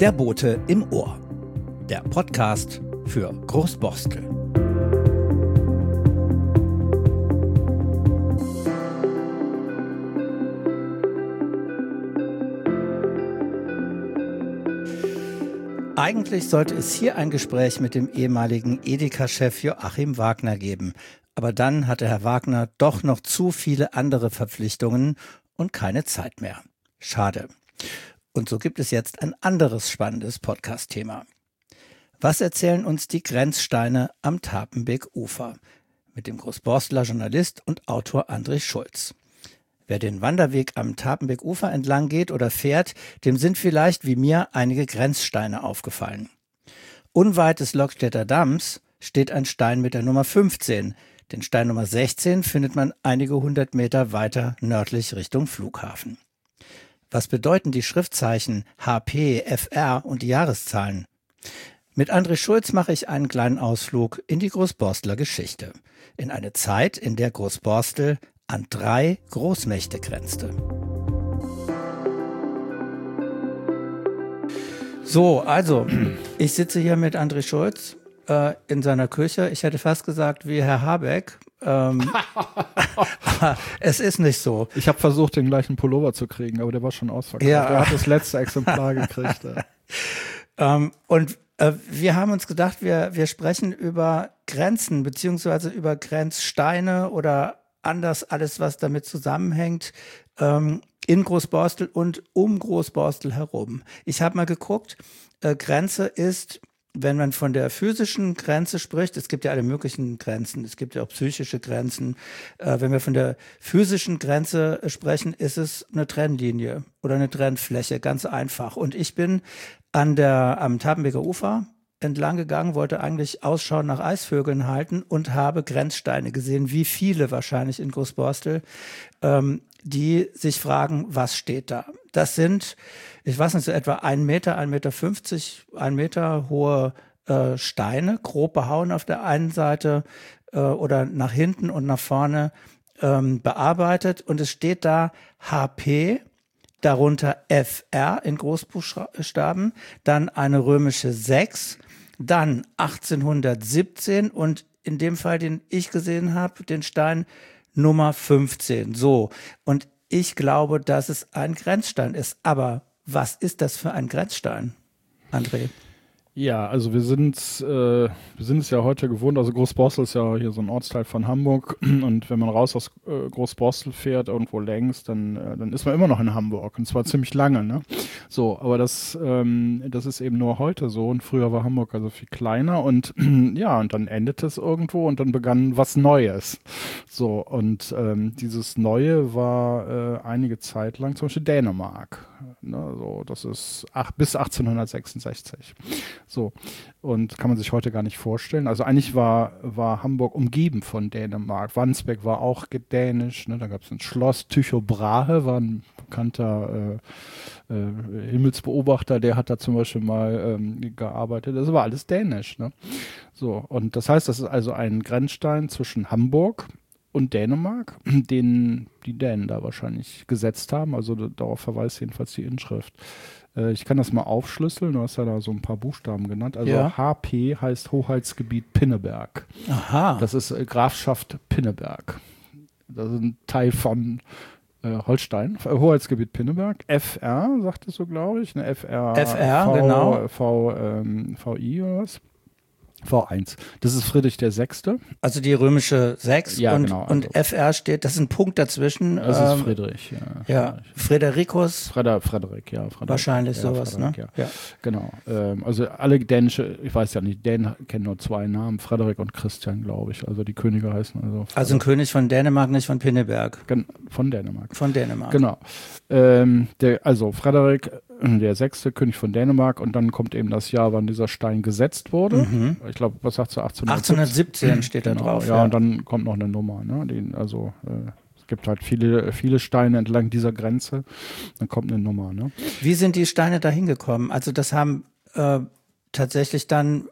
Der Bote im Ohr. Der Podcast für Großborstel. Eigentlich sollte es hier ein Gespräch mit dem ehemaligen Edeka-Chef Joachim Wagner geben. Aber dann hatte Herr Wagner doch noch zu viele andere Verpflichtungen und keine Zeit mehr. Schade. Und so gibt es jetzt ein anderes spannendes Podcast-Thema. Was erzählen uns die Grenzsteine am Tapenbeek-Ufer? Mit dem Großborsteler Journalist und Autor André Schulz. Wer den Wanderweg am Tapenbeek-Ufer entlang geht oder fährt, dem sind vielleicht wie mir einige Grenzsteine aufgefallen. Unweit des Lokstädter Damms steht ein Stein mit der Nummer 15. Den Stein Nummer 16 findet man einige 100 Meter weiter nördlich Richtung Flughafen. Was bedeuten die Schriftzeichen HP, FR und die Jahreszahlen? Mit André Schulz mache ich einen kleinen Ausflug in die Großborsteler Geschichte. In eine Zeit, in der Großborstel an 3 Großmächte grenzte. So, also, ich sitze hier mit André Schulz in seiner Küche. Ich hätte fast gesagt, wie Herr Habeck. Es ist nicht so. Ich habe versucht, den gleichen Pullover zu kriegen, aber der war schon ausverkauft. Ja. Er hat das letzte Exemplar gekriegt. Wir haben uns gedacht, wir sprechen über Grenzen, beziehungsweise über Grenzsteine oder anders alles, was damit zusammenhängt, in Großborstel und um Großborstel herum. Ich habe mal geguckt, Grenze ist, wenn man von der physischen Grenze spricht, es gibt ja alle möglichen Grenzen, es gibt ja auch psychische Grenzen. Wenn wir von der physischen Grenze sprechen, ist es eine Trennlinie oder eine Trennfläche, ganz einfach. Und ich bin am Tapenbeeker Ufer entlang gegangen, wollte eigentlich Ausschau nach Eisvögeln halten und habe Grenzsteine gesehen, wie viele wahrscheinlich in Großborstel, die sich fragen, was steht da? Das sind, ich weiß nicht, so etwa 1 Meter, 1,50 Meter, 1 Meter hohe Steine, grob behauen auf der einen Seite oder nach hinten und nach vorne bearbeitet. Und es steht da HP, darunter FR in Großbuchstaben, dann eine römische 6, dann 1817 und in dem Fall, den ich gesehen habe, den Stein Nummer 15. So, und ich glaube, dass es ein Grenzstein ist. Aber was ist das für ein Grenzstein, André? Ja, also wir sind es ja heute gewohnt, also Großborstel ist ja hier so ein Ortsteil von Hamburg und wenn man raus aus Großborstel fährt, irgendwo längs, dann ist man immer noch in Hamburg und zwar ziemlich lange, ne? So, aber das ist eben nur heute so und früher war Hamburg also viel kleiner und ja, und dann endete es irgendwo und dann begann was Neues. So, und dieses Neue war einige Zeit lang zum Beispiel Dänemark. Ne? So, das ist bis 1866. So, und kann man sich heute gar nicht vorstellen. Also eigentlich war Hamburg umgeben von Dänemark. Wandsbek war auch dänisch, ne? Da gab es ein Schloss. Tycho Brahe war ein bekannter Himmelsbeobachter, der hat da zum Beispiel mal gearbeitet. Das war alles dänisch. Ne? So, und das heißt, das ist also ein Grenzstein zwischen Hamburg und Dänemark, den die Dänen da wahrscheinlich gesetzt haben. Also darauf verweist jedenfalls die Inschrift. Ich kann das mal aufschlüsseln, du hast ja da so ein paar Buchstaben genannt. Also ja. HP heißt Hoheitsgebiet Pinneberg. Aha. Das ist Grafschaft Pinneberg. Das ist ein Teil von Holstein, Hoheitsgebiet Pinneberg. FR, sagtest du, glaube ich. Ne? FR, genau. VI oder was? V1. Das ist Friedrich der Sechste. Also die römische 6 ja, und, genau, also und FR steht, das ist ein Punkt dazwischen. Das ist Friedrich. Ja, Fredericus. Frederik, ja. Wahrscheinlich sowas, Frederik, ne? Ja. Genau. Also alle dänische, ich weiß ja nicht, Dänen kennen nur 2 Namen, Frederik und Christian, glaube ich. Also die Könige heißen also ein König von Dänemark, nicht von Pinneberg. Von Dänemark. Von Dänemark. Genau. Also Frederik der 6., König von Dänemark und dann kommt eben das Jahr, wann dieser Stein gesetzt wurde. Mhm. Ich glaube, was sagst du, 1817 steht da drauf. Ja, und dann kommt noch eine Nummer. Ne? Es gibt halt viele Steine entlang dieser Grenze, dann kommt eine Nummer. Ne? Wie sind die Steine da hingekommen? Also das haben tatsächlich dann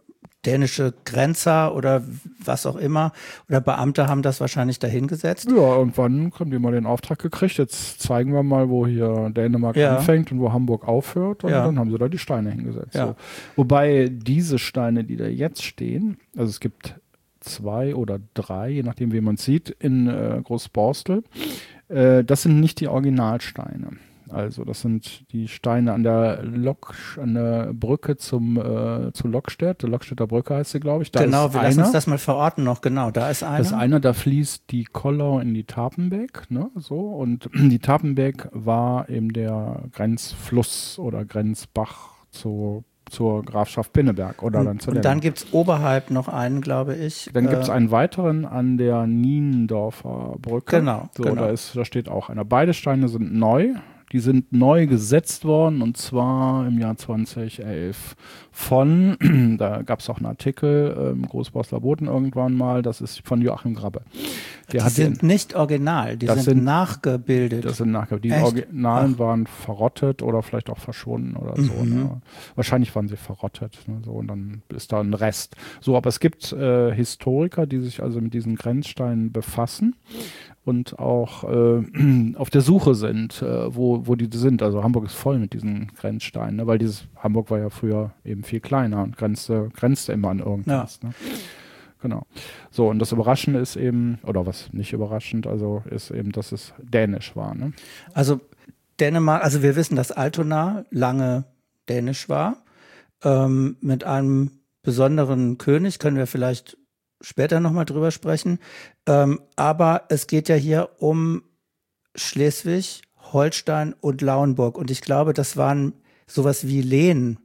dänische Grenzer oder was auch immer oder Beamte haben das wahrscheinlich dahingesetzt. Ja, irgendwann haben die mal den Auftrag gekriegt, jetzt zeigen wir mal, wo hier Dänemark anfängt und wo Hamburg aufhört und dann haben sie da die Steine hingesetzt. Ja. So. Wobei diese Steine, die da jetzt stehen, also es gibt 2 oder 3, je nachdem wie man sieht, in Großborstel, das sind nicht die Originalsteine. Also das sind die Steine an der Brücke zu Lokstedt. Lokstedter Brücke heißt sie, glaube ich. Da genau, wir lassen uns das mal verorten noch. Genau, da ist einer. Das ist einer, da fließt die Kollau in die Tapenbeck, ne, so. Und die Tapenbeck war eben der Grenzfluss oder Grenzbach zur Grafschaft Pinneberg oder dann zu Und dann gibt es oberhalb noch einen, glaube ich. Dann gibt es einen weiteren an der Niendorfer Brücke. Genau, so, genau. Da steht auch einer. Beide Steine sind neu. Die sind neu gesetzt worden und zwar im Jahr 2011 da gab es auch einen Artikel im Großborsler Boten irgendwann mal, das ist von Joachim Grabbe. Die sind nicht original, die sind nachgebildet. Das sind nachgebildet. Die Originalen waren verrottet oder vielleicht auch verschwunden oder so. Ne? Wahrscheinlich waren sie verrottet. Ne? So, und dann ist da ein Rest. So, aber es gibt Historiker, die sich also mit diesen Grenzsteinen befassen und auch auf der Suche sind, wo die sind. Also Hamburg ist voll mit diesen Grenzsteinen, ne? Weil Hamburg war ja früher eben viel kleiner und grenzte immer an irgendwas. Ja. Ne? Genau. So, und das Überraschende ist eben, oder was nicht überraschend, also ist eben, dass es dänisch war. Ne? Also Dänemark, also wir wissen, dass Altona lange dänisch war, mit einem besonderen König, können wir vielleicht später nochmal drüber sprechen. Aber es geht ja hier um Schleswig, Holstein und Lauenburg. Und ich glaube, das waren sowas wie Lehen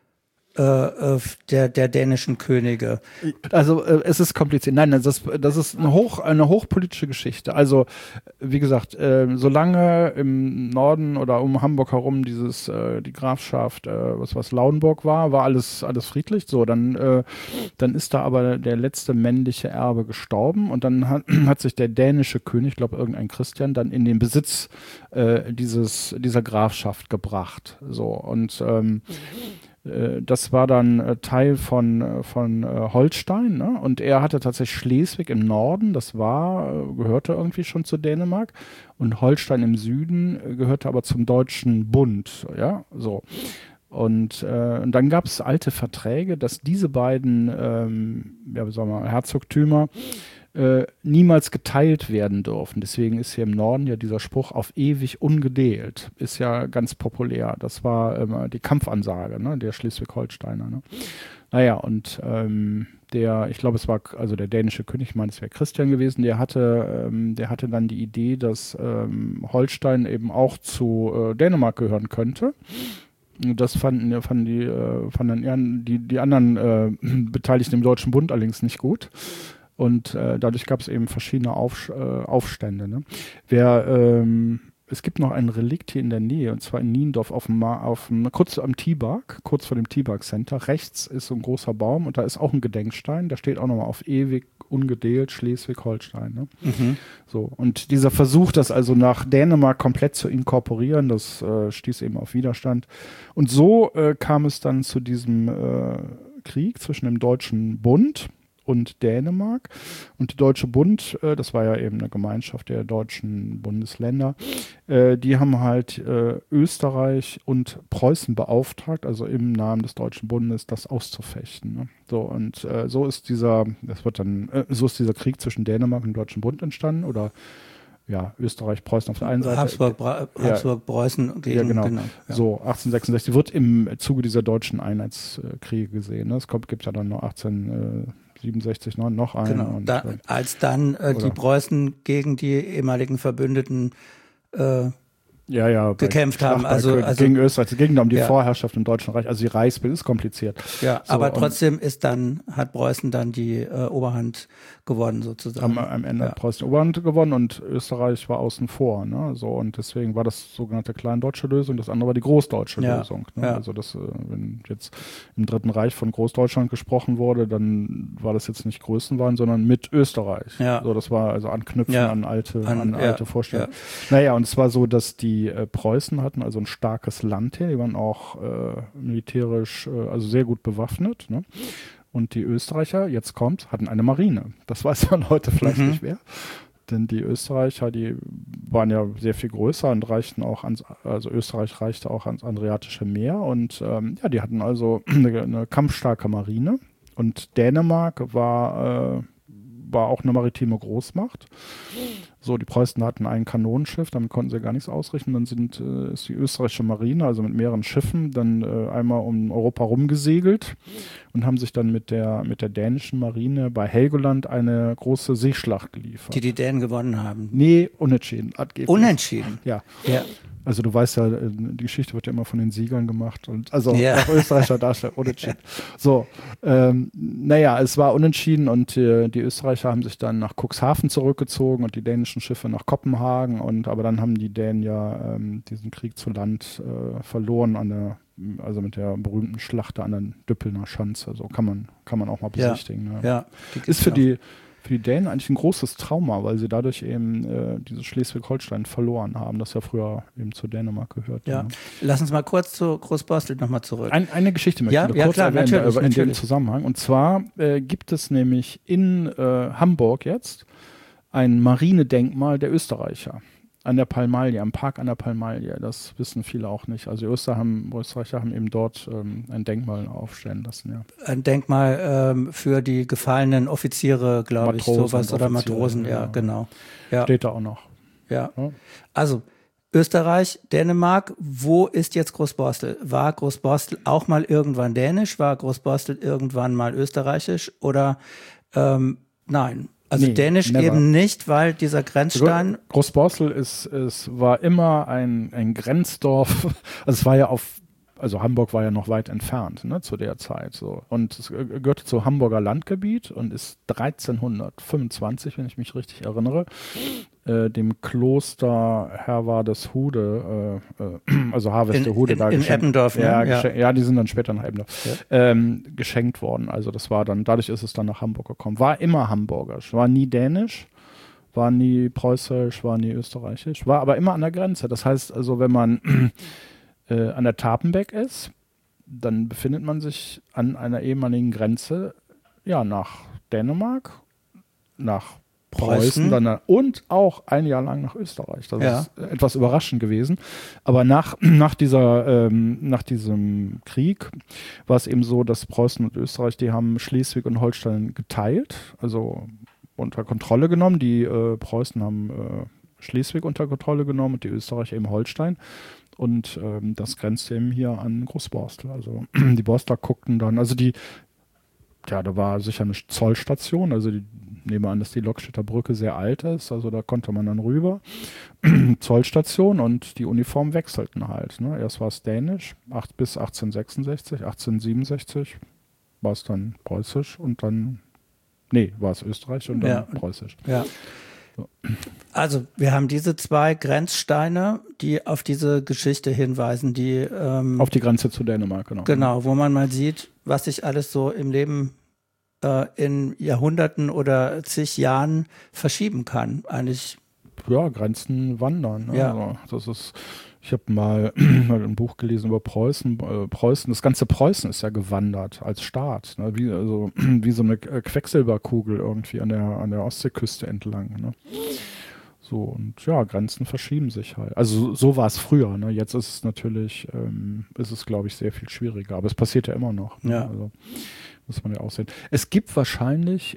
der dänischen Könige. Also es ist kompliziert. Nein, das ist eine hochpolitische Geschichte. Also wie gesagt, solange im Norden oder um Hamburg herum die Grafschaft was Lauenburg war alles friedlich. So, dann ist da aber der letzte männliche Erbe gestorben und dann hat sich der dänische König, ich glaube irgendein Christian, dann in den Besitz dieser Grafschaft gebracht. So, und das war dann Teil von Holstein, ne? Und er hatte tatsächlich Schleswig im Norden, gehörte irgendwie schon zu Dänemark, und Holstein im Süden gehörte aber zum Deutschen Bund, ja, so. Und dann gab es alte Verträge, dass diese beiden Herzogtümer niemals geteilt werden dürfen. Deswegen ist hier im Norden ja dieser Spruch auf ewig ungedeelt. Ist ja ganz populär. Das war immer die Kampfansage, ne, der Schleswig-Holsteiner. Ne? Naja, und ich glaube, es war also der dänische König, ich meine, es wäre Christian gewesen, der hatte dann die Idee, dass Holstein eben auch zu Dänemark gehören könnte. Das fanden die anderen Beteiligten im Deutschen Bund allerdings nicht gut. Und dadurch gab es eben verschiedene Aufstände. Ne? Es gibt noch ein Relikt hier in der Nähe, und zwar in Niendorf kurz am Tieberg, kurz vor dem Tieberg Center. Rechts ist so ein großer Baum und da ist auch ein Gedenkstein. Da steht auch nochmal auf ewig ungedeelt Schleswig-Holstein. Ne? So, und dieser Versuch, das also nach Dänemark komplett zu inkorporieren, das stieß eben auf Widerstand. Und so kam es dann zu diesem Krieg zwischen dem Deutschen Bund und Dänemark. Und der Deutsche Bund, das war ja eben eine Gemeinschaft der deutschen Bundesländer, die haben halt Österreich und Preußen beauftragt, also im Namen des Deutschen Bundes, das auszufechten. Ne? So, und so ist dieser Krieg zwischen Dänemark und dem Deutschen Bund entstanden, oder ja, Österreich, Preußen auf der einen Seite. Habsburg, Preußen gegen, ja, genau. Ja. So, 1866 wird im Zuge dieser deutschen Einheitskriege gesehen. Ne? Es gibt ja dann noch 1867 noch einen. Genau, und, als dann die Preußen gegen die ehemaligen Verbündeten gekämpft haben. Also gegen Österreich. Es ging da um die Vorherrschaft im Deutschen Reich. Also die Reichsbild ist kompliziert. Ja, so, aber trotzdem hat Preußen dann die Oberhand gewonnen sozusagen. Am Ende hat Preußen die Oberhand gewonnen und Österreich war außen vor. Ne? So, und deswegen war das sogenannte Kleindeutsche Lösung, das andere war die Großdeutsche Lösung. Ne? Ja. Also wenn jetzt im Dritten Reich von Großdeutschland gesprochen wurde, dann war das jetzt nicht Größenwahn, sondern mit Österreich. Ja. So, das war also Anknüpfen an alte Vorstellungen. Ja. Naja, und es war so, dass die Preußen hatten also ein starkes Landheer, die waren auch militärisch also sehr gut bewaffnet, ne? Und die Österreicher, jetzt kommt, hatten eine Marine. Das weiß man heute vielleicht nicht mehr. Denn die Österreicher, die waren ja sehr viel größer und reichten auch also Österreich reichte auch ans Adriatische Meer. Und die hatten also eine kampfstarke Marine. Und Dänemark war auch eine maritime Großmacht. So, die Preußen hatten ein Kanonenschiff, damit konnten sie gar nichts ausrichten. Dann ist die österreichische Marine, also mit mehreren Schiffen, dann einmal um Europa rumgesegelt und haben sich dann mit der dänischen Marine bei Helgoland eine große Seeschlacht geliefert. Die Dänen gewonnen haben. Nee, unentschieden. Unentschieden? Ja. Ja. Also du weißt ja, die Geschichte wird ja immer von den Siegern gemacht und also auch Österreicher Darsteller unentschieden. So, es war unentschieden und die Österreicher haben sich dann nach Cuxhaven zurückgezogen und die dänischen Schiffe nach Kopenhagen aber dann haben die Dänen ja diesen Krieg zu Land verloren also mit der berühmten Schlacht an der Düppelner Schanze. So kann man auch mal besichtigen. Ne? Ja. Ist für die Dänen eigentlich ein großes Trauma, weil sie dadurch eben dieses Schleswig-Holstein verloren haben, das ja früher eben zu Dänemark gehört. Ja. Lass uns mal kurz zu Großborstel nochmal zurück. Eine Geschichte möchte ich kurz erwähnen in dem Zusammenhang. Und zwar gibt es nämlich in Hamburg jetzt ein Marinedenkmal der Österreicher. An der Palmalie, am Park an der Palmalie. Das wissen viele auch nicht. Also die Österreicher haben eben dort ein Denkmal aufstellen lassen. Ja. Ein Denkmal für die gefallenen Offiziere, glaube ich, sowas. Oder Matrosen, ja, genau. Ja. Steht da auch noch. Ja. Also Österreich, Dänemark, wo ist jetzt Großborstel? War Großborstel auch mal irgendwann dänisch? War Großborstel irgendwann mal österreichisch? Oder nein? Also Dänisch never. Eben nicht, weil dieser Grenzstein... Großborstel war immer ein Grenzdorf. Also es war ja also Hamburg war ja noch weit entfernt, ne, zu der Zeit. So. Und es gehörte zum Hamburger Landgebiet und ist 1325, wenn ich mich richtig erinnere, dem Kloster Herwardeshude, also Harvestehude da geschenkt. In Eppendorf, ne? Ja, die sind dann später nach Eppendorf geschenkt worden. Also das war dann, dadurch ist es dann nach Hamburg gekommen. War immer hamburgisch, war nie dänisch, war nie preußisch, war nie österreichisch, war aber immer an der Grenze. Das heißt also, wenn man an der Tapenbeck ist, dann befindet man sich an einer ehemaligen Grenze, ja, nach Dänemark, nach Preußen und auch ein Jahr lang nach Österreich. Das ist etwas überraschend gewesen. Aber nach diesem Krieg war es eben so, dass Preußen und Österreich, die haben Schleswig und Holstein geteilt, also unter Kontrolle genommen. Die Preußen haben Schleswig unter Kontrolle genommen und die Österreicher eben Holstein. Und das grenzt eben hier an Großborstel. Also die Borstler guckten dann, da war sicher eine Zollstation, also nehmen wir an, dass die Lokstädter Brücke sehr alt ist, also da konnte man dann rüber. Zollstation und die Uniformen wechselten halt. Ne? Erst war es dänisch, bis 1866, 1867 war es dann preußisch und dann, war es österreichisch und dann preußisch. Ja. So. Also wir haben diese zwei Grenzsteine, die auf diese Geschichte hinweisen, die auf die Grenze zu Dänemark, genau. Genau, wo man mal sieht, was sich alles so im Leben in Jahrhunderten oder zig Jahren verschieben kann. Eigentlich. Ja, Grenzen wandern. Ne? Ja. Also ich habe mal ein Buch gelesen über Preußen. Das ganze Preußen ist ja gewandert als Staat. Ne? Wie so eine Quecksilberkugel irgendwie an der Ostseeküste entlang. Ne? So, und ja, Grenzen verschieben sich halt. Also so war es früher. Ne? Jetzt ist es natürlich, glaube ich, sehr viel schwieriger. Aber es passiert ja immer noch. Ne? Ja. Also, muss man ja auch sehen. Es gibt wahrscheinlich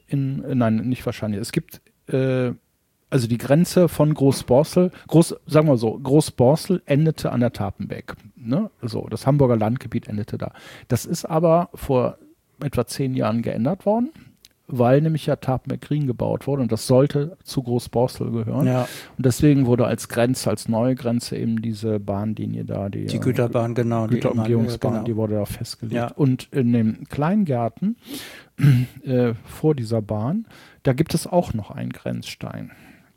es gibt also die Grenze von Großborstel, sagen wir so, Großborstel endete an der Tapenbeck. Ne? So, das Hamburger Landgebiet endete da. Das ist aber vor etwa 10 Jahren geändert worden, weil nämlich ja Tapenbeck-Rhin gebaut wurde und das sollte zu Großborstel gehören. Ja. Und deswegen wurde als neue Grenze eben diese Bahnlinie da, die Güterbahn, genau. Güterumgehungsbahn, genau. Die wurde da festgelegt. Ja. Und in dem Kleingärten vor dieser Bahn, da gibt es auch noch einen Grenzstein.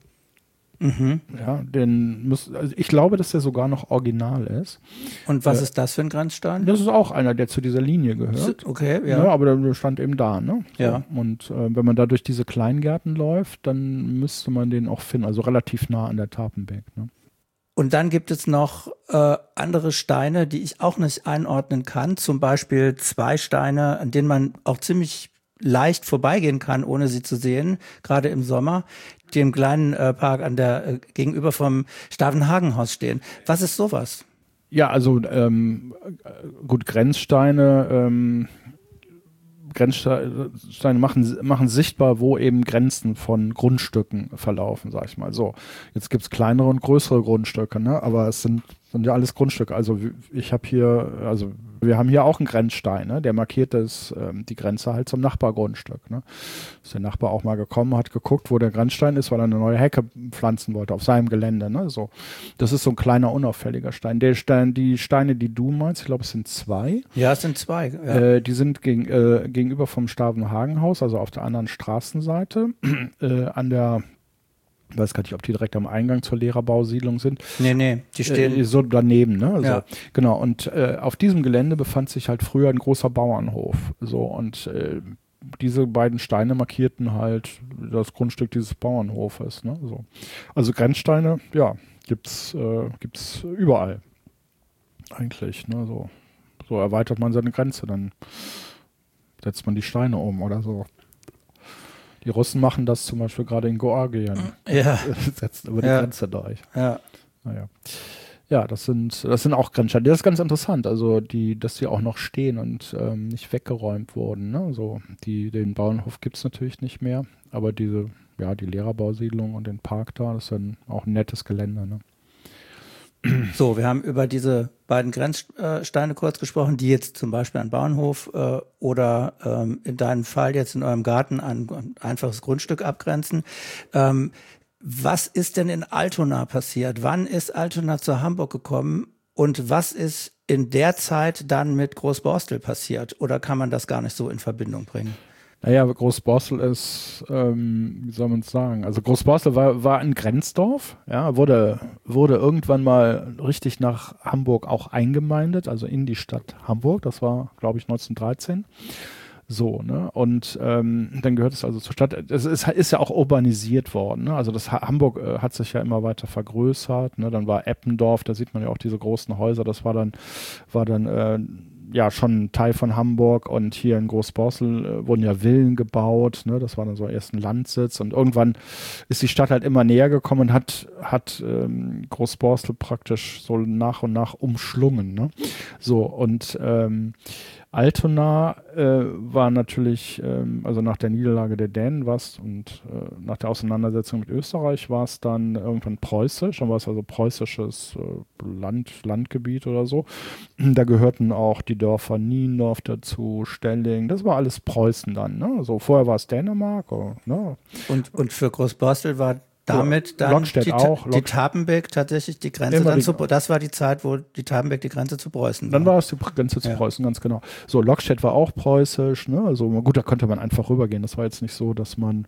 Mhm. Ja, ich glaube, dass der sogar noch original ist. Und was ist das für ein Grenzstein? Das ist auch einer, der zu dieser Linie gehört. Okay, ja. Aber der stand eben da, ne? So. Ja. Und wenn man da durch diese Kleingärten läuft, dann müsste man den auch finden, also relativ nah an der Tapenbeck, ne? Und dann gibt es noch andere Steine, die ich auch nicht einordnen kann. Zum Beispiel 2 Steine, an denen man auch ziemlich leicht vorbeigehen kann, ohne sie zu sehen, gerade im Sommer, die im kleinen Park an der gegenüber vom Stavenhagenhaus stehen. Was ist sowas? Ja, also gut, Grenzsteine machen sichtbar, wo eben Grenzen von Grundstücken verlaufen, sag ich mal. So, jetzt gibt es kleinere und größere Grundstücke, ne? Aber es sind ja alles Grundstücke. Also wir haben hier auch einen Grenzstein, ne? Der markiert die Grenze halt zum Nachbargrundstück. Ne? Ist der Nachbar auch mal gekommen, hat geguckt, wo der Grenzstein ist, weil er eine neue Hecke pflanzen wollte auf seinem Gelände. Ne? So, das ist so ein kleiner, unauffälliger Stein. Die Steine, die du meinst, ich glaube, es sind 2. Ja, es sind 2. Ja. Die sind gegenüber vom Stavenhagenhaus, also auf der anderen Straßenseite, ich weiß gar nicht, ob die direkt am Eingang zur Lehrerbausiedlung sind. Nee, die stehen so daneben, ne? Also, ja. Genau, und auf diesem Gelände befand sich halt früher ein großer Bauernhof. So, und diese beiden Steine markierten halt das Grundstück dieses Bauernhofes, ne? So. Also Grenzsteine, ja, gibt's überall. Eigentlich, ne? So erweitert man seine Grenze, dann setzt man die Steine um oder so. Die Russen machen das zum Beispiel gerade in Georgien. Ja. Setzen über die Grenze durch. Ja. Naja. Ja, das sind auch Grenzsteine. Das ist ganz interessant, also dass die auch noch stehen und nicht weggeräumt wurden. Ne? So, den Bauernhof gibt es natürlich nicht mehr, aber die Lehrerbausiedlung und den Park da, das ist dann auch ein nettes Gelände. Ne? So, wir haben über diese beiden Grenzsteine kurz gesprochen, die jetzt zum Beispiel an Bauernhof oder in deinem Fall jetzt in eurem Garten ein einfaches Grundstück abgrenzen. Was ist denn in Altona passiert? Wann ist Altona zu Hamburg gekommen und was ist in der Zeit dann mit Großborstel passiert? Oder kann man das gar nicht so in Verbindung bringen? Naja, Großborstel ist, wie soll man es sagen? Also Großborstel war ein Grenzdorf, ja, wurde irgendwann mal richtig nach Hamburg auch eingemeindet, also in die Stadt Hamburg. Das war, glaube ich, 1913. So, ne? Und dann gehört es also zur Stadt. Es ist ja auch urbanisiert worden, ne? Also Hamburg hat sich ja immer weiter vergrößert, ne? Dann war Eppendorf, da sieht man ja auch diese großen Häuser, das war dann ja schon ein Teil von Hamburg, und hier in Großborstel wurden ja Villen gebaut, ne? Das war dann so erst ein Landsitz, und irgendwann ist die Stadt halt immer näher gekommen und hat Großborstel praktisch so nach und nach umschlungen, ne? So, und Altona war natürlich, also nach der Niederlage der Dänen und nach der Auseinandersetzung mit Österreich war es dann irgendwann preußisch, dann war es also preußisches Landgebiet oder so. Da gehörten auch die Dörfer Niendorf dazu, Stelling, das war alles Preußen dann, ne? So, vorher war es Dänemark, ne? Und für Großborstel war damit dann die Tapenbeck tatsächlich die Grenze das war die Zeit, wo die Tapenbeck die Grenze zu Preußen war. Dann war es die Grenze zu Preußen, ganz genau. So, Lockstedt war auch preußisch, ne? Also gut, da konnte man einfach rübergehen. Das war jetzt nicht so, dass man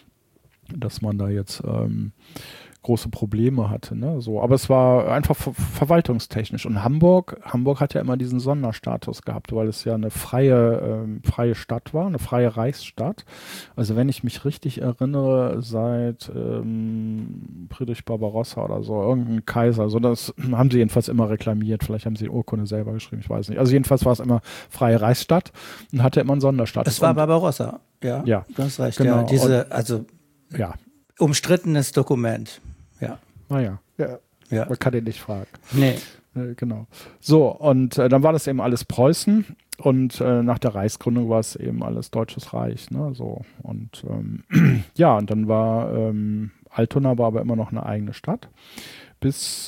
da jetzt große Probleme hatte, ne? So, aber es war einfach verwaltungstechnisch. Und Hamburg hat ja immer diesen Sonderstatus gehabt, weil es ja eine freie Stadt war, eine freie Reichsstadt. Also wenn ich mich richtig erinnere, seit Friedrich Barbarossa oder so, irgendein Kaiser, so das haben sie jedenfalls immer reklamiert. Vielleicht haben sie die Urkunde selber geschrieben, ich weiß nicht. Also jedenfalls war es immer freie Reichsstadt und hatte immer einen Sonderstatus. Es war Barbarossa, ja. Du hast recht, genau. Ja. Umstrittenes Dokument. Ja. Naja, ja. Man kann den nicht fragen. Nee. Genau. So, und dann war das eben alles Preußen, und nach der Reichsgründung war es eben alles Deutsches Reich, ne? So, und ja, und dann war Altona war aber immer noch eine eigene Stadt bis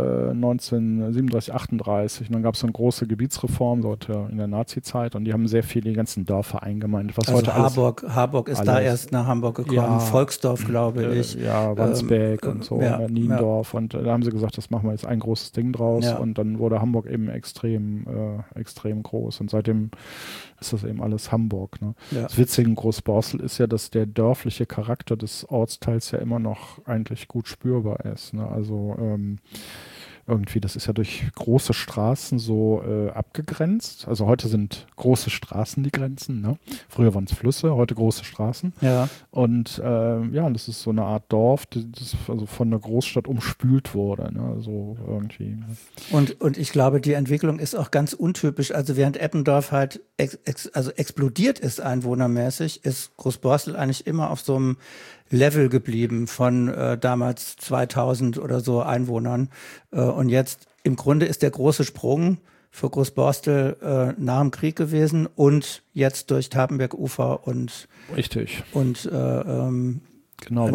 1937, 38. Und dann gab es so eine große Gebietsreform dort in der Nazi-Zeit, und die haben sehr viele, die ganzen Dörfer eingemeindet. Was also heute Harburg ist da erst nach Hamburg gekommen, ja, Volksdorf, glaube ich. Ja, Wandsbek und so, Niendorf. Und da haben sie gesagt, das machen wir jetzt ein großes Ding draus. Ja. Und dann wurde Hamburg eben extrem groß. Und seitdem ist das eben alles Hamburg. Ne? Ja. Das Witzige in Großborstel ist ja, dass der dörfliche Charakter des Ortsteils ja immer noch eigentlich gut spürbar ist. Ne? Also irgendwie, das ist ja durch große Straßen so abgegrenzt. Also heute sind große Straßen die Grenzen, ne? Früher waren es Flüsse, heute große Straßen. Ja. Und das ist so eine Art Dorf, das also von der Großstadt umspült wurde, ne? So irgendwie. Und ich glaube, die Entwicklung ist auch ganz untypisch. Also während Eppendorf halt explodiert ist einwohnermäßig, ist Großborstel eigentlich immer auf so einem Level geblieben von damals 2000 oder so Einwohnern. Und jetzt im Grunde ist der große Sprung für Großborstel nach dem Krieg gewesen und jetzt durch Tapenberg-Ufer und Richtig. Und genau,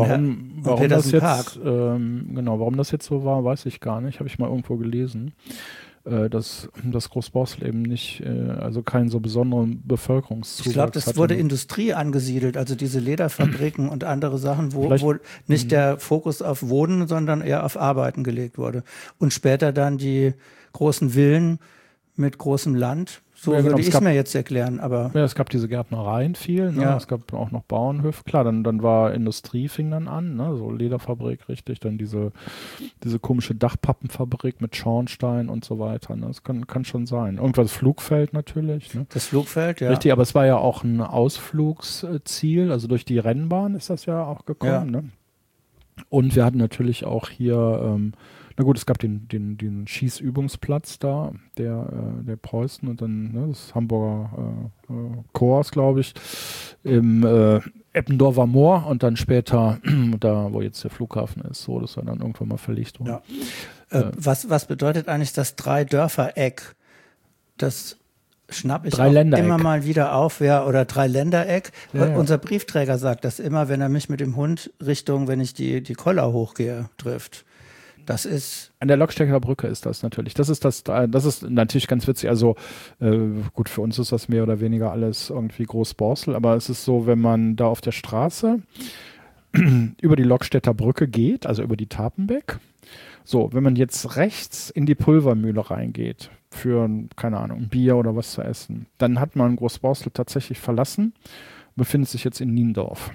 warum das jetzt so war, weiß ich gar nicht. Habe ich mal irgendwo gelesen, dass Großborstel eben nicht, also keinen so besonderen Bevölkerungszuwachs ich glaube, das hatte. wurde Industrie angesiedelt, also diese Lederfabriken und andere Sachen, wo nicht der Fokus auf Wohnen, sondern eher auf Arbeiten gelegt wurde. Und später dann die großen Villen mit großem Land. So würde ich es mir jetzt erklären, aber. Ja, es gab diese Gärtnereien viel, ne? Ja. Es gab auch noch Bauernhöfe. Klar, dann war Industrie, fing dann an, ne? So Lederfabrik, richtig, dann diese komische Dachpappenfabrik mit Schornstein und so weiter. Ne? Das kann schon sein. Irgendwas Flugfeld natürlich. Ne? Das Flugfeld, ja. Richtig, aber es war ja auch ein Ausflugsziel, also durch die Rennbahn ist das ja auch gekommen. Ja. Ne? Und wir hatten natürlich auch hier na gut, es gab den Schießübungsplatz da, der Preußen und dann das Hamburger Korps, glaube ich, im Eppendorfer Moor und dann später da, wo jetzt der Flughafen ist, so, das war dann irgendwann mal verlegt worden. Ja. Was bedeutet eigentlich das Drei-Dörfer-Eck? Das schnapp ich auch immer mal wieder auf, ja, oder Dreiländereck. Ja. Unser Briefträger sagt das immer, wenn er mich mit dem Hund Richtung, wenn ich die Koller hochgehe, trifft. Das ist an der Lockstecker Brücke ist das natürlich. Das ist natürlich ganz witzig. Also gut, für uns ist das mehr oder weniger alles irgendwie Großborstel, aber es ist so, wenn man da auf der Straße über die Lockstädter Brücke geht, also über die Tapenbeck, so, wenn man jetzt rechts in die Pulvermühle reingeht für, keine Ahnung, ein Bier oder was zu essen, dann hat man Großborstel tatsächlich verlassen, befindet sich jetzt in Niendorf.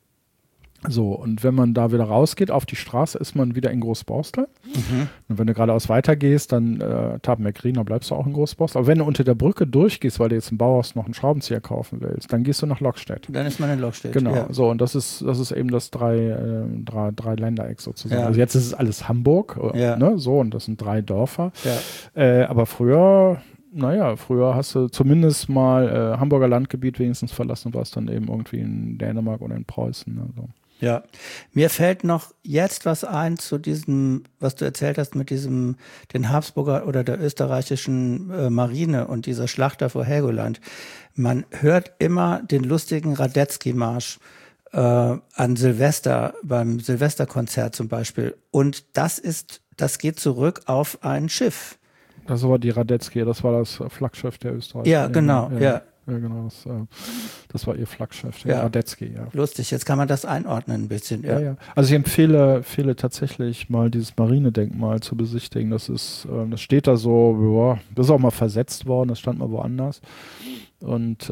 So, und wenn man da wieder rausgeht auf die Straße, ist man wieder in Großborstel. Mhm. Und wenn du geradeaus weitergehst, dann Tapenberg-Green, dann bleibst du auch in Großborstel. Aber wenn du unter der Brücke durchgehst, weil du jetzt im Bauhaus noch einen Schraubenzieher kaufen willst, dann gehst du nach Lockstedt. Dann ist man in Lockstedt. Genau, ja. So, und das ist eben das Dreiländereck sozusagen. Ja. Also jetzt ist es alles Hamburg, ne, so, und das sind 3 Dörfer. Ja. Aber früher hast du zumindest mal Hamburger Landgebiet wenigstens verlassen, warst dann eben irgendwie in Dänemark oder in Preußen. Ne, so. Ja, mir fällt noch jetzt was ein zu diesem, was du erzählt hast mit diesem, den Habsburger oder der österreichischen Marine und dieser Schlacht da vor Helgoland. Man hört immer den lustigen Radetzky-Marsch an Silvester, beim Silvesterkonzert zum Beispiel. Und das geht zurück auf ein Schiff. Das war die Radetzky, das war das Flaggschiff der Österreicher. Ja, genau, ja. Ja, genau, das war ihr Flaggschiff, der Radetzky, ja. Lustig, jetzt kann man das einordnen ein bisschen. Ja. Also ich empfehle tatsächlich mal dieses Marinedenkmal zu besichtigen. Das steht da so, das ist auch mal versetzt worden, das stand mal woanders. Und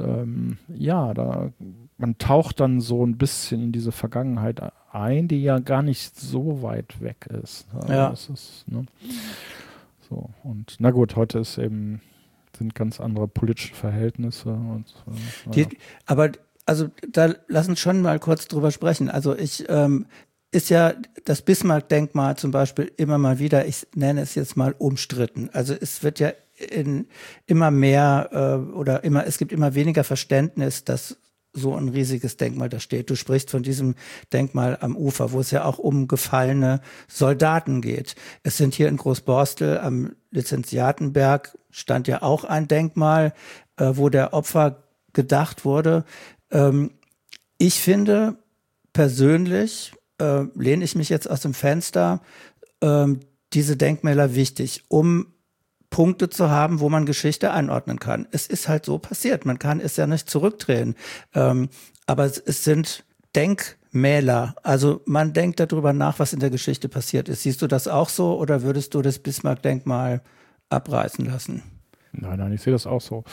man taucht dann so ein bisschen in diese Vergangenheit ein, die ja gar nicht so weit weg ist. Also das ist, ne? So, und na gut, heute sind ganz andere politische Verhältnisse. Und, aber also da lass uns schon mal kurz drüber sprechen. Also ist ja das Bismarck-Denkmal zum Beispiel immer mal wieder, ich nenne es jetzt mal umstritten. Also es wird ja immer mehr es gibt immer weniger Verständnis, dass so ein riesiges Denkmal da steht. Du sprichst von diesem Denkmal am Ufer, wo es ja auch um gefallene Soldaten geht. Es sind hier in Großborstel am Lizenziatenberg stand ja auch ein Denkmal, wo der Opfer gedacht wurde. Ich finde persönlich, lehne ich mich jetzt aus dem Fenster, diese Denkmäler wichtig, um Punkte zu haben, wo man Geschichte einordnen kann. Es ist halt so passiert. Man kann es ja nicht zurückdrehen. Aber es sind Denkmäler. Also man denkt darüber nach, was in der Geschichte passiert ist. Siehst du das auch so oder würdest du das Bismarck-Denkmal abreißen lassen? Nein, ich sehe das auch so.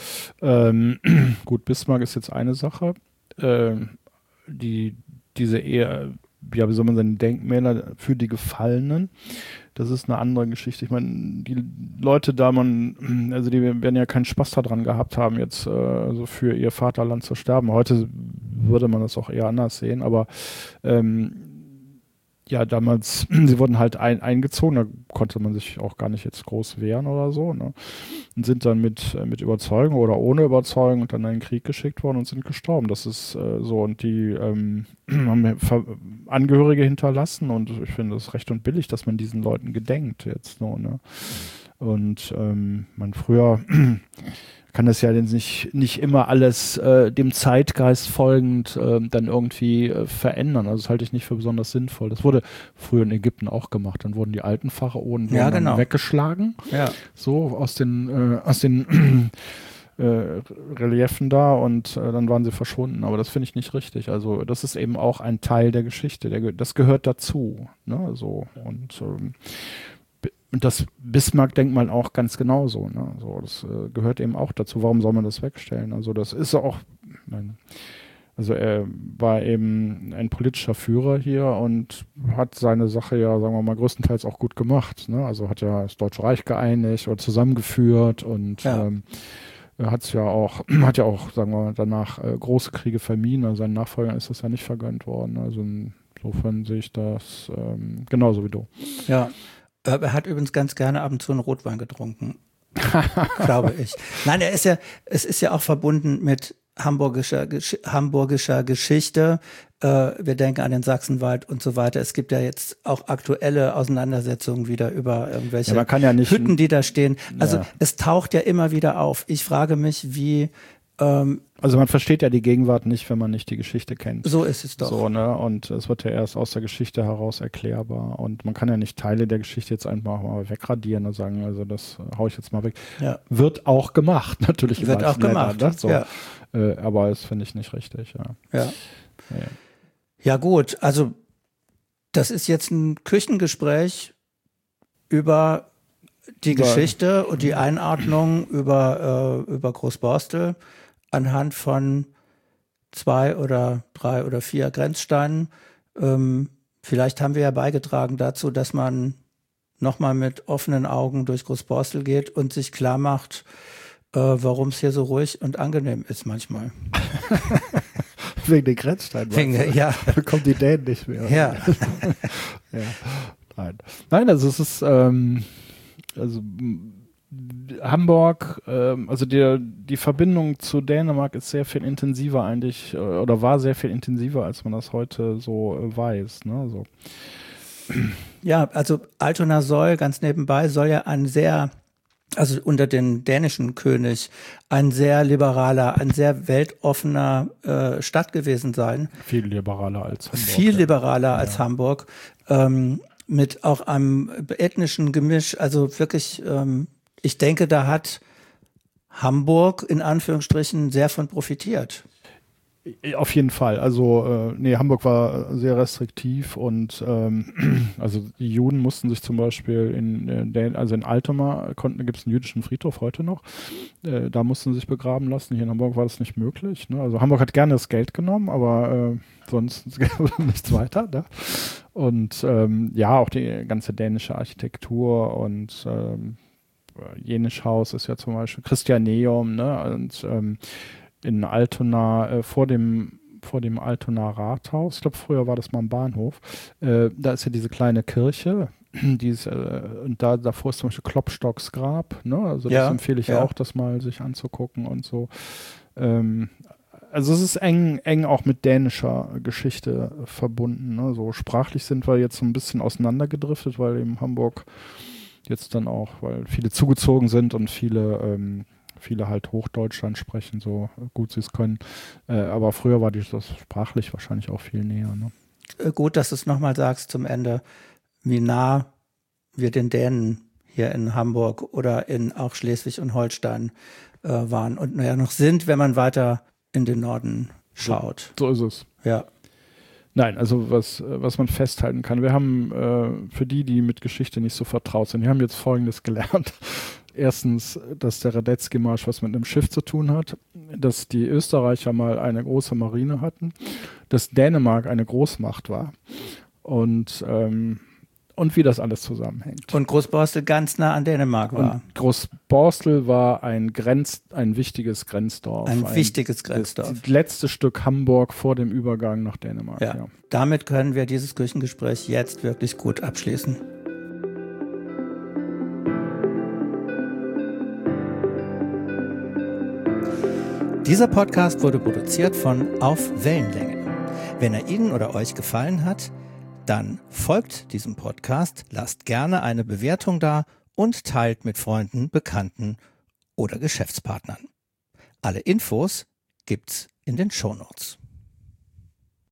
Gut, Bismarck ist jetzt eine Sache. Diese eher ja, wie soll man sagen, Denkmäler für die Gefallenen. Das ist eine andere Geschichte. Ich meine, die Leute da, also die werden ja keinen Spaß daran gehabt haben, jetzt so für ihr Vaterland zu sterben. Heute würde man das auch eher anders sehen, aber ja, damals, sie wurden halt eingezogen, da konnte man sich auch gar nicht jetzt groß wehren oder so, ne? Und sind dann mit Überzeugung oder ohne Überzeugung dann in den Krieg geschickt worden und sind gestorben. Das ist so. Und die haben Angehörige hinterlassen und ich finde es recht und billig, dass man diesen Leuten gedenkt jetzt nur, ne? Und man früher kann das ja nicht immer alles dem Zeitgeist folgend dann irgendwie verändern. Also das halte ich nicht für besonders sinnvoll. Das wurde früher in Ägypten auch gemacht. Dann wurden die alten Pharaonen dann weggeschlagen, so aus den Reliefen da und dann waren sie verschwunden. Aber das finde ich nicht richtig. Also das ist eben auch ein Teil der Geschichte. Das gehört dazu. Ne? So, und das Bismarck-Denkmal auch ganz genauso. Ne? So, das gehört eben auch dazu. Warum soll man das wegstellen? Also das ist auch, also er war eben ein politischer Führer hier und hat seine Sache ja, sagen wir mal, größtenteils auch gut gemacht. Ne? Also hat ja das Deutsche Reich geeinigt oder zusammengeführt und hat ja auch, sagen wir mal, danach große Kriege vermieden. Also seinen Nachfolgern ist das ja nicht vergönnt worden. Also insofern sehe ich das genauso wie du. Ja. Er hat übrigens ganz gerne ab und zu einen Rotwein getrunken, glaube ich. Nein, es ist ja auch verbunden mit hamburgischer Geschichte. Wir denken an den Sachsenwald und so weiter. Es gibt ja jetzt auch aktuelle Auseinandersetzungen wieder über irgendwelche Hütten, die da stehen. Also es taucht ja immer wieder auf. Ich frage mich, wie also man versteht ja die Gegenwart nicht, wenn man nicht die Geschichte kennt. So ist es doch. So, ne? Und es wird ja erst aus der Geschichte heraus erklärbar. Und man kann ja nicht Teile der Geschichte jetzt einfach mal wegradieren und sagen, also das haue ich jetzt mal weg. Ja. Wird auch gemacht, natürlich. Wird auch gemacht, ne? So. Aber das finde ich nicht richtig. Ja gut, also das ist jetzt ein Küchengespräch über die Geschichte und die Einordnung über Großborstel anhand von 2 oder 3 oder 4 Grenzsteinen. Vielleicht haben wir ja beigetragen dazu, dass man nochmal mit offenen Augen durch Großborstel geht und sich klar macht, warum es hier so ruhig und angenehm ist manchmal. Wegen den Grenzsteinen. Ja. Bekommt die Dänen nicht mehr. Ja. Nein, also es ist also Hamburg, also die Verbindung zu Dänemark ist sehr viel intensiver eigentlich, oder war sehr viel intensiver, als man das heute so weiß. Ne? So. Ja, also Altona ganz nebenbei, soll ja also unter dem dänischen König, ein sehr liberaler, ein sehr weltoffener Stadt gewesen sein. Viel liberaler als Hamburg. Viel liberaler als Hamburg. Mit auch einem ethnischen Gemisch, also wirklich, ich denke, da hat Hamburg in Anführungsstrichen sehr von profitiert. Auf jeden Fall. Also Hamburg war sehr restriktiv und also die Juden mussten sich zum Beispiel in Altona gibt es einen jüdischen Friedhof heute noch. Da mussten sie sich begraben lassen. Hier in Hamburg war das nicht möglich. Ne? Also Hamburg hat gerne das Geld genommen, aber sonst nichts weiter. Ne? Und auch die ganze dänische Architektur und Jenischhaus ist ja zum Beispiel Christianeum, ne? Und in Altona, vor dem Altona Rathaus, ich glaube früher war das mal ein Bahnhof, da ist ja diese kleine Kirche, und davor ist zum Beispiel Klopstocks Grab, ne? Also das empfehle ich auch, das mal sich anzugucken und so. Also es ist eng auch mit dänischer Geschichte verbunden. Ne? So sprachlich sind wir jetzt so ein bisschen auseinandergedriftet, weil eben Hamburg jetzt dann auch, weil viele zugezogen sind und viele halt Hochdeutsch dann sprechen, so gut sie es können. Aber früher war das sprachlich wahrscheinlich auch viel näher. Ne? Gut, dass du es nochmal sagst zum Ende, wie nah wir den Dänen hier in Hamburg oder in auch Schleswig und Holstein waren und noch sind, wenn man weiter in den Norden schaut. So ist es. Ja. Nein, also was man festhalten kann. Wir haben für die mit Geschichte nicht so vertraut sind, wir haben jetzt Folgendes gelernt. Erstens, dass der Radetzky-Marsch was mit einem Schiff zu tun hat, dass die Österreicher mal eine große Marine hatten, dass Dänemark eine Großmacht war und wie das alles zusammenhängt. Und Großborstel ganz nah an Dänemark war. Und Großborstel war ein wichtiges Grenzdorf. Ein wichtiges Grenzdorf. Das letzte Stück Hamburg vor dem Übergang nach Dänemark. Ja. Damit können wir dieses Küchengespräch jetzt wirklich gut abschließen. Dieser Podcast wurde produziert von Auf Wellenlänge. Wenn er Ihnen oder euch gefallen hat, dann folgt diesem Podcast, lasst gerne eine Bewertung da und teilt mit Freunden, Bekannten oder Geschäftspartnern. Alle Infos gibt's in den Shownotes.